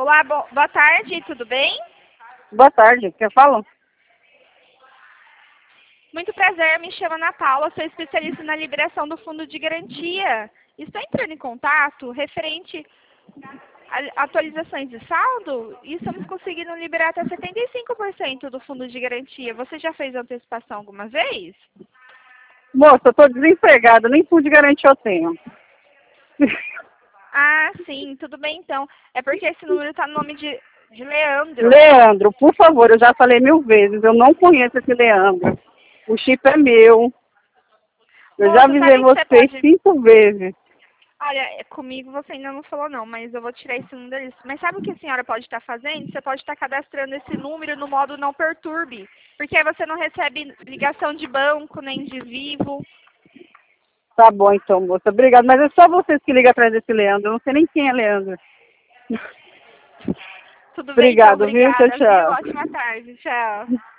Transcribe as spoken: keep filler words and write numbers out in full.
Olá, bo boa tarde, tudo bem? Boa tarde, quer falar? Muito prazer, me chamo Ana Paula, sou especialista na liberação do fundo de garantia. Estou entrando em contato referente a atualizações de saldo e estamos conseguindo liberar até setenta e cinco por cento do fundo de garantia. Você já fez antecipação alguma vez? Moça, eu tô desempregada, nem fundo de garantia eu tenho. Ah, sim, tudo bem então. É porque esse número está no nome de, de Leandro. Leandro, por favor, eu já falei mil vezes, eu não conheço esse Leandro. O chip é meu. Eu já Moça, avisei sabe que você vocês pode... cinco vezes. Olha, comigo você ainda não falou não, mas eu vou tirar esse número deles. Mas sabe o que a senhora pode estar fazendo? Você pode estar cadastrando esse número no modo não perturbe. Porque aí você não recebe ligação de banco, nem de vivo. Tá bom então, moça. Obrigada. Mas é só vocês que ligam atrás desse Leandro. Eu não sei nem quem é Leandro. Tudo bem então, Obrigado, viu? Tchau, obrigada, viu? tchau. Ótima tarde, tchau.